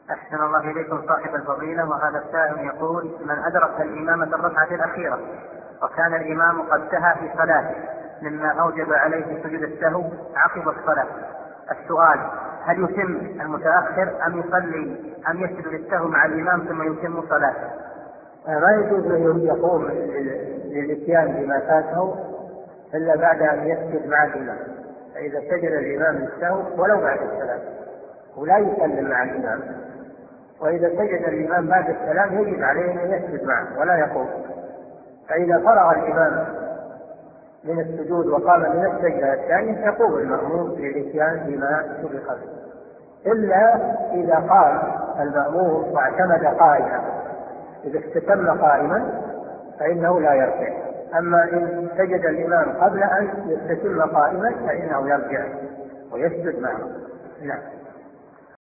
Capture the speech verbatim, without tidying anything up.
أحسن الله إليكم صاحب الفضيلة. وهذا السائل يقول: من أدرك الإمام في الركعة الأخيرة وكان الإمام قد سهى في صلاته مما أوجب عليه سجود السهو عقب الصلاة، السؤال: هل يتم المتأخر أم يصلي أم يسجد للسهو مع الإمام ثم يتم صلاته؟ ما يجوز له يقوم للإتيان بما فاته إلا بعد أن يسجد مع الإمام. فإذا سجد الإمام للسهو ولو بعد السلام ولا يسلم مع الإمام، وإذا سجد الإمام بعد السلام يجب عليه أن يسجد معه ولا يقوم. فإذا فرغ الإمام من السجود وقام من السجدة الثانية يقوم المأموم للإتيان بما سبق به، إلا إذا قام المأموم واعتمد قائما. إذا استتم قائما فإنه لا يرجع، أما إن سجد الإمام قبل أن يستتم قائما فإنه يرجع ويسجد معه. نعم.